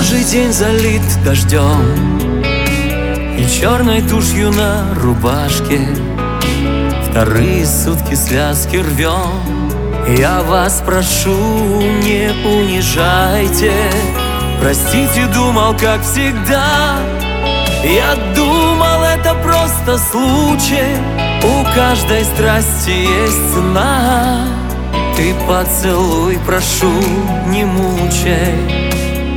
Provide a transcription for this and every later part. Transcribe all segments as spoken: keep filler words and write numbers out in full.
Божий день залит дождем и черной тушью на рубашке. Вторые сутки связки рвем. Я вас прошу, не унижайте. Простите, думал, как всегда. Я думал, это просто случай. У каждой страсти есть цена. Ты поцелуй, прошу, не мучай.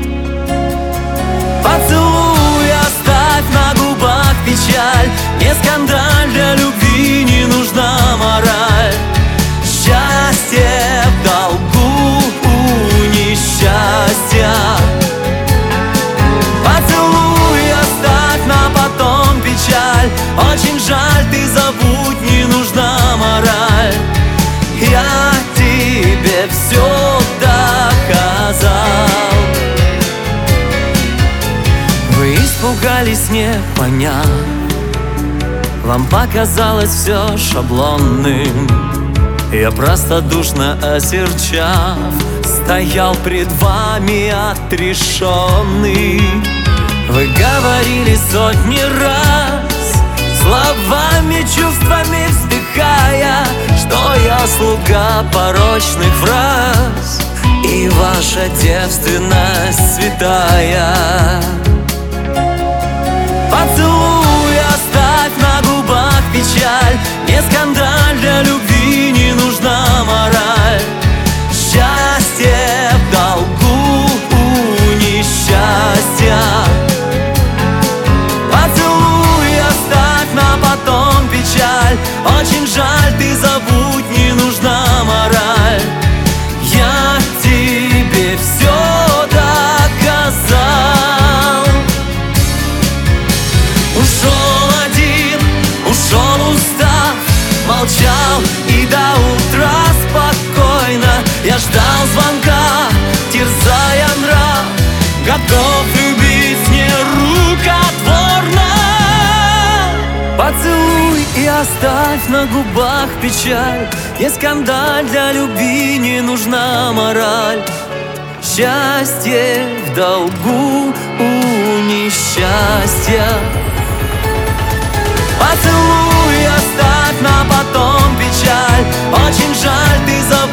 Поцелуй, оставь на губах печаль. Не скандаль, для любви не нужна мораль. Счастье в долгу у несчастья. Поцелуй, оставь на потом печаль. Очень жаль, ты забудь, не нужна мораль. Я тебе все доказал. Вы испугались, не поняв. Вам показалось все шаблонным. Я простодушно осерчав стоял пред вами отрешенный. Вы говорили сотни раз, словами, чувствами вздыхая, что я слуга порочных фраз, и ваша девственность святая. Поцелуй, оставь на губах печаль. Не скандаль, для любви не нужна мораль. Счастье в долгу у несчастья. Поцелуй, оставь на потом печаль. Очень жаль, ты забудь, не нужна мораль. Я тебе все доказал. Ушел один, ушел устав, молчал и до утра спокойно. Я ждал звонка, терзая нрав, готов любить нерукотворно. Поцелуй и оставь на губах печаль. Не скандаль, для любви не нужна мораль. Счастье в долгу у несчастья. Поцелуй, оставь на потом печаль. Очень жаль, ты забыл.